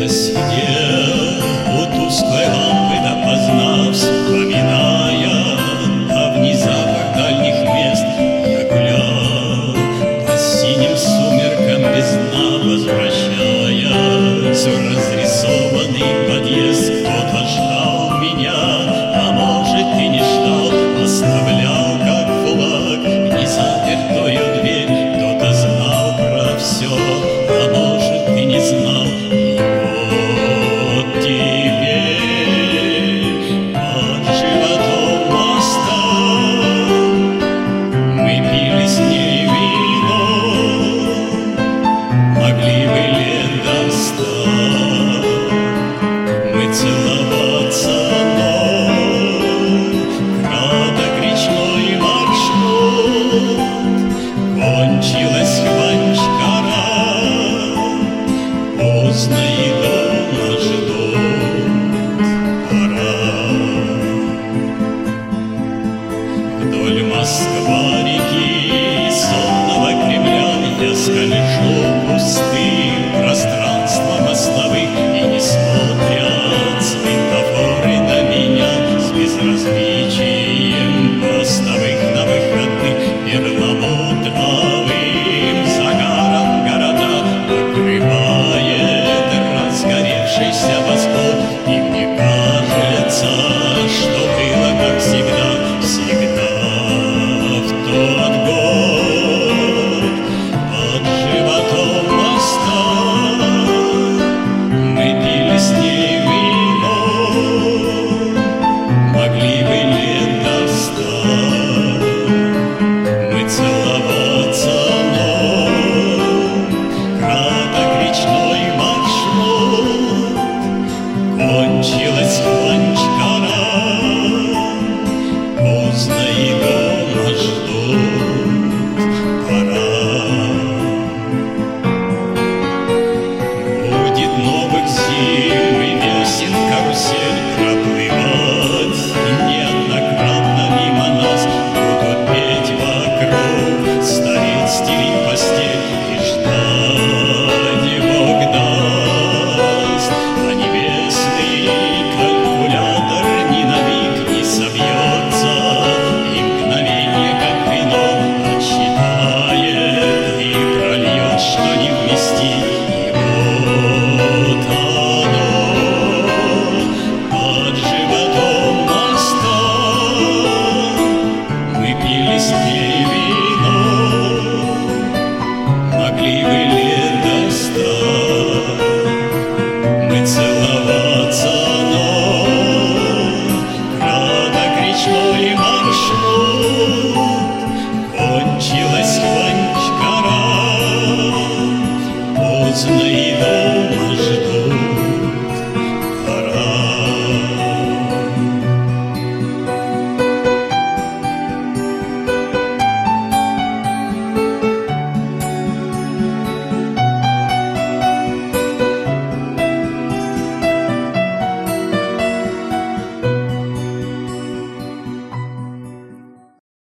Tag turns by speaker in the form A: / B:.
A: сидел у тусклой лампы допоздна, вспоминая о внезапах дальних мест. Я гулял по синим сумеркам без дна, возвращаясь в разрисованный подъезд. Кто-то ждал меня, а может и не ждал, оставлял как флаг незапертую дверь. Кто-то знал про все, а может и не знал. Целоваться, но краток речной маршрут, кончилась Хванчкара, поздно и дома ждут, пора. Вдоль Москва-реки сонного Кремля я скольжу пустым пространством мостовых, и не смотрят светофоры на меня с безразличием постовых на выходных. Перламутровым загаром города покрывает разгоревшийся восход, и мне кажется, что было как всегда, всегда в тот год. Под животом моста мы пили с ней вино, могли бы лет до 100 мы целоваться, но краток речной маршрут, кончилась Хванчкара, поздно и